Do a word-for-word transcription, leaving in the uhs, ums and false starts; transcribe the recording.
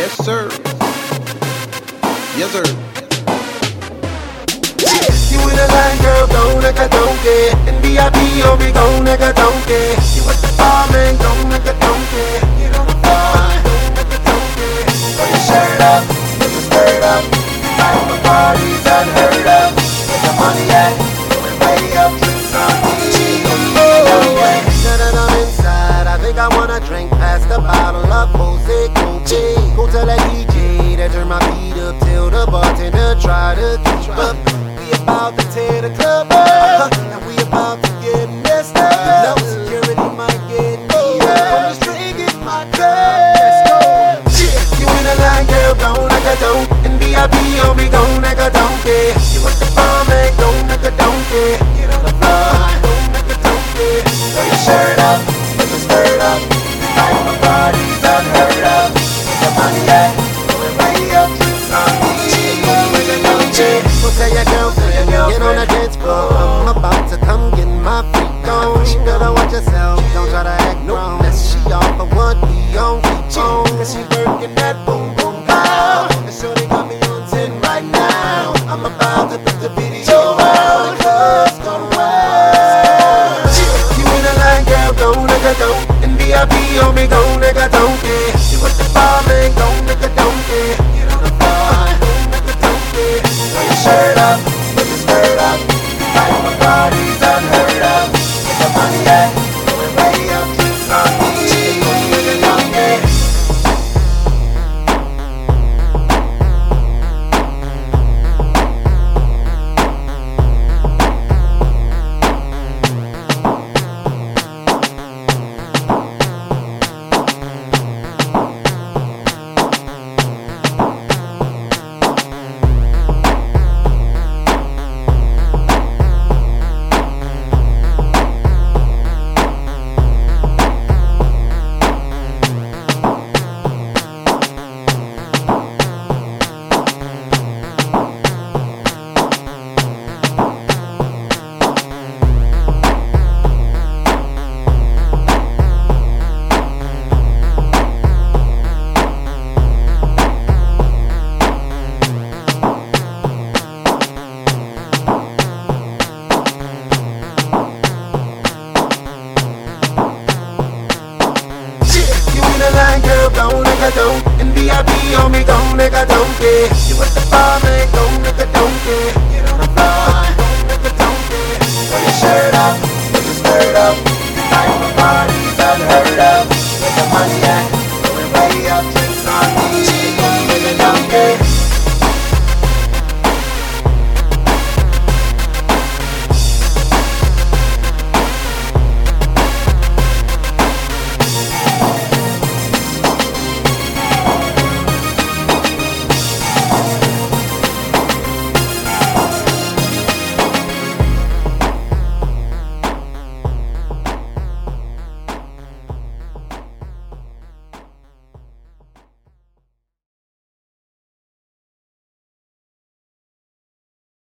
Yes, sir. Yes, sir. You in a line, girl, don't like a donkey. In V I P, on me, don't like a donkey. You with the bar, man, don't like a donkey. Get on the floor, don't like a donkey. Throw your shirt up, put your skirt up. Like my party's unheard of. Where the money at? Going way up to something. Now that I'm inside, I think I wanna drink past the bottle of Jose Coche. Go tell that D J to turn my beat up till the bartender try to keep up. We about to tear the club up, and we about to get messed up. No security might get me up. I'm just drinking my cup. Let's go. Yeah. You in a line, girl, don't like a dope. And V I P on me, don't like a donkey. You with the bomb, man, don't like a donkey. Get on the floor, don't like a donkey. Throw your shirt up, put your skirt up. Like my party's unheard of. Where the money at? Going way up to something. Go tell your girlfriend, get on the dance floor. I'm about to come get my freak on. You better watch yourself, don't try to act grown. She off of what we on, keep on. Cause she working that boom boom pow. And sure they got me on ten right now. I'm about to put the video out. Clubs gone wild. You in a line, girl, don't like a dope. And V I P on me, don't like a donkey. You with the bar, man, don't like a donkey. Get on the floor, don't like a donkey. Throw your shirt up, put your skirt up. Like my party's unheard of. Where the money at? Going way up to something. Girl, don't like a dope. And V I P on me, don't like a donkey. You with the bar, man, don't like a donkey. Get on the floor, don't like a donkey. Throw your shirt up, put your skirt up. Like my party's unheard of.